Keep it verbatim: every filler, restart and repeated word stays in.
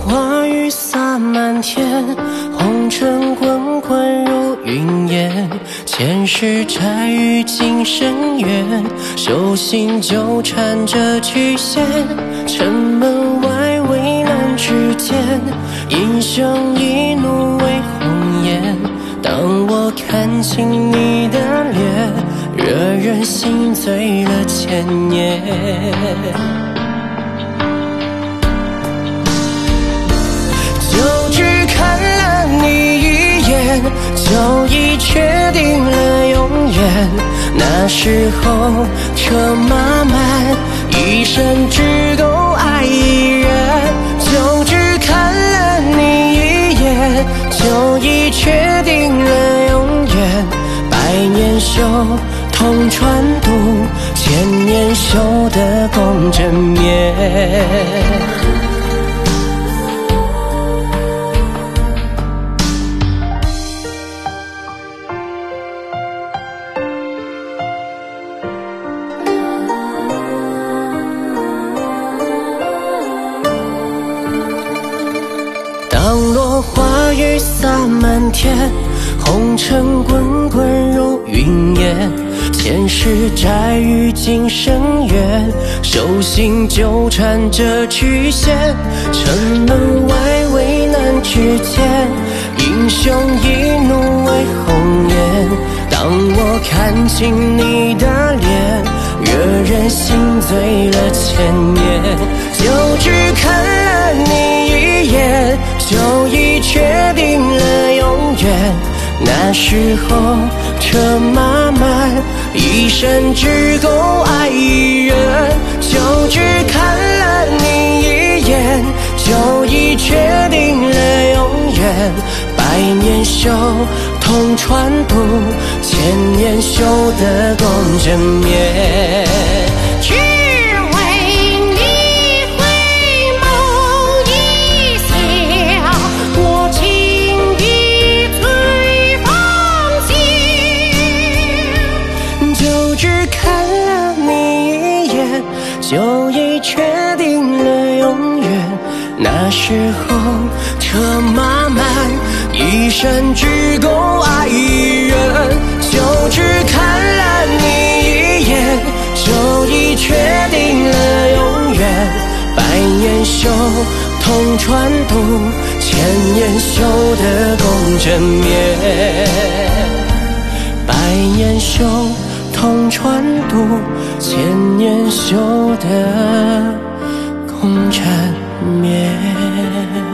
花雨洒满天，红尘滚滚如云烟。前世债与今生缘，修行纠缠着曲线。城门外危难之间，英雄一怒为红颜。当我看清你的脸，惹人心醉了千年。就只看了你一眼，就已确定了永远。那时候车马慢，一生只够爱一人。就只看了你一眼，就已确定了永远。百年修同船渡，千年修得共枕眠。当落花雨洒满天，红尘滚滚如云烟。前世债与今生缘，手心纠缠着曲线。城门外危难之间，英雄一怒为红颜。当我看清你的脸，惹人心醉了千年。就只看了你一眼，就已确定了永远。那时候车马慢，一生只够爱一人。就只看了你一眼，就已确定了永远。百年修同船渡，千年修得共枕眠。就已确定了永远。那时候车马慢，一生只够爱一人。就只看了你一眼，就已确定了永远。百年修同船渡，千年修得共枕眠。百年修同船渡，千年修得共枕眠。